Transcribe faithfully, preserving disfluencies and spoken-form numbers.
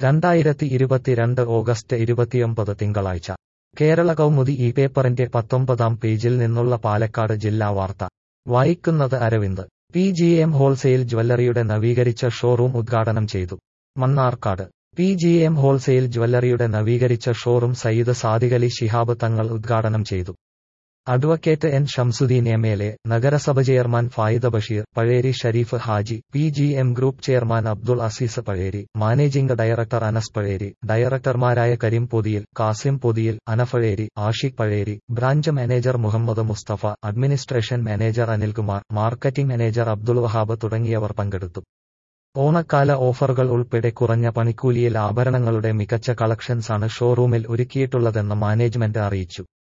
രണ്ടായിരത്തി ഇരുപത്തിരണ്ട് ഓഗസ്റ്റ് ഇരുപത്തിയൊമ്പത് തിങ്കളാഴ്ച കേരള കൗമുദി ഈ പേപ്പറിന്റെ പത്തൊമ്പതാം പേജിൽ നിന്നുള്ള പാലക്കാട് ജില്ലാ വാർത്ത വായിക്കുന്നത് Aravind. P G M wholesale ജ്വല്ലറിയുടെ നവീകരിച്ച ഷോറൂം ഉദ്ഘാടനം ചെയ്തു. Mannarkkad P G M wholesale ജ്വല്ലറിയുടെ നവീകരിച്ച ഷോറൂം സയ്യിദ് സാദിഖലി ശിഹാബ് തങ്ങൾ ഉദ്ഘാടനം ചെയ്തു. Advocate N Shamsudheen M L A, നഗരസഭ chairman Fayida Basheer, Pazheri Shareef Haji, P G M group chairman Abdul Azeez Pazheri, managing director Anas Pazheri, ഡയറക്ടർമാരായ കരീം പൊതിയിൽ, കാസിം പൊതിയിൽ, അനഫഴേരി, Ashiq Pazheri, branch manager Muhammad Mustafa, administration manager Anilkumar, marketing manager Abdul Wahab തുടങ്ങിയവർ പങ്കെടുത്തു. ഓണക്കാല ഓഫറുകൾ ഉൾപ്പെടെ കുറഞ്ഞ പണിക്കൂലിയിൽ ആഭരണങ്ങളുടെ മികച്ച കളക്ഷൻസാണ് ഷോറൂമിൽ ഒരുക്കിയിട്ടുള്ളതെന്ന് മാനേജ്മെന്റ് അറിയിച്ചു.